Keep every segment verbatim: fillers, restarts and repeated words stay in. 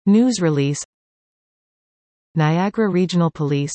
News release. Niagara Regional Police.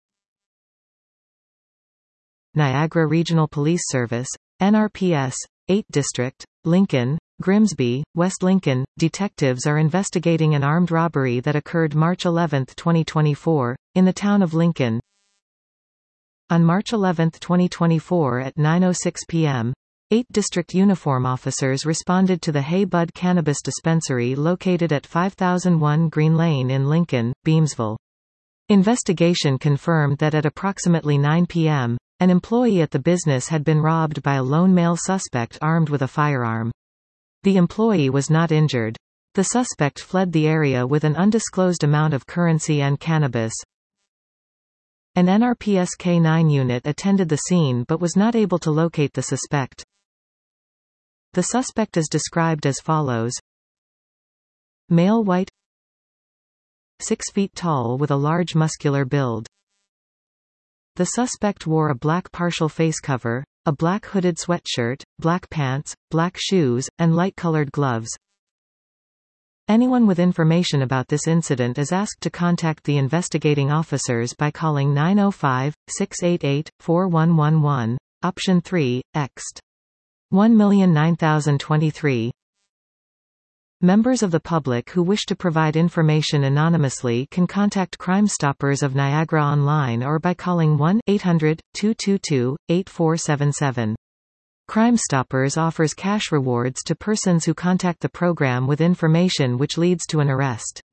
Niagara Regional Police Service, N R P S, eighth District, Lincoln, Grimsby, West Lincoln. Detectives are investigating an armed robbery that occurred March eleventh twenty twenty-four, in the town of Lincoln. On March eleventh twenty twenty-four at nine oh six p m, eighth District uniform officers responded to the Hey Bud Cannabis Dispensary located at five thousand one Green Lane in Lincoln, Beamsville. Investigation confirmed that at approximately nine p m, an employee at the business had been robbed by a lone male suspect armed with a firearm. The employee was not injured. The suspect fled the area with an undisclosed amount of currency and cannabis. An N R P S K nine unit attended the scene but was not able to locate the suspect. The suspect is described as follows. Male, white, six feet tall with a large muscular build. The suspect wore a black partial face cover, a black hooded sweatshirt, black pants, black shoes, and light-colored gloves. Anyone with information about this incident is asked to contact the investigating officers by calling nine oh five, six eight eight, four one one one, option three, Ext. one million nine thousand twenty-three. Members of the public who wish to provide information anonymously can contact Crime Stoppers of Niagara online or by calling one eight hundred, two two two, eight four seven seven. Crime Stoppers offers cash rewards to persons who contact the program with information which leads to an arrest.